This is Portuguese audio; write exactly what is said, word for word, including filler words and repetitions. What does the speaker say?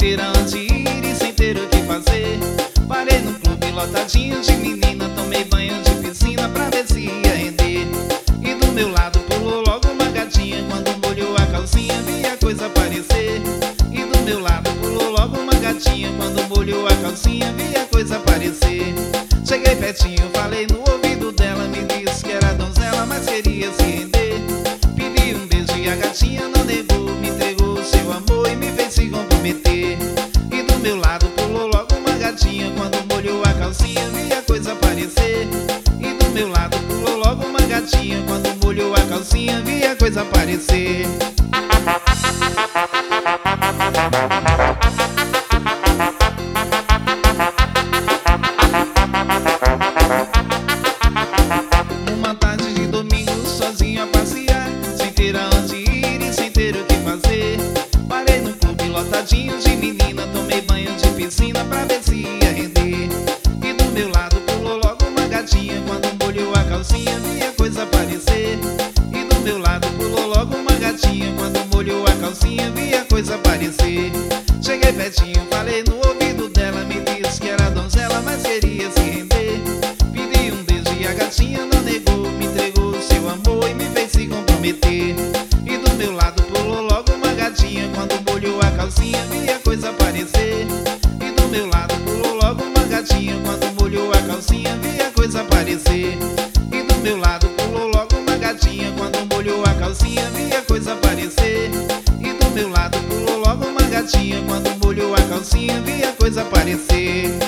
ter aonde ir e sem ter o que fazer. Parei no clube lotadinho de menina, tomei banho de piscina pra ver se ia render. E do meu lado pulou logo uma gatinha, quando molhou a calcinha vi a coisa aparecer. E do meu lado pulou logo uma gatinha, quando molhou a calcinha vi a coisa aparecer. Cheguei pertinho, falei no ouvido dela, me disse que era donzela, mas queria se render. Pedi um beijo e a gatinha não negou, me entregou o seu amor e me fez se comprometer. E do meu lado pulou logo uma gatinha, quando molhou a calcinha vi a coisa aparecer. E do meu lado pulou logo uma gatinha, quando molhou a calcinha vi a coisa aparecer. Uma tarde de domingo sozinho a passear, sem ter aonde ir e sem ter o que fazer. Parei no clube lotadinho de menina, tomei banho de piscina pra ver se ia render. E do meu lado pulou logo uma gatinha, quando molhou a calcinha vi a coisa aparecer. E do meu lado pulou logo uma gatinha, quando molhou a calcinha vi a coisa aparecer. Cheguei pertinho, falei no ouvido dela, me disse que era donzela, mas queria se render. Pedi um beijo e a gatinha não negou, me entregou o seu amor e me fez se comprometer. E do meu lado pulou logo uma gatinha, quando molhou a calcinha vi a coisa aparecer. E do meu lado pulou logo uma gatinha, quando molhou a calcinha vi a coisa aparecer. E do meu lado pulou logo uma gatinha, quando molhou a calcinha vi a coisa aparecer. E do meu lado pulou logo uma gatinha, quando molhou a calcinha vi a coisa aparecer.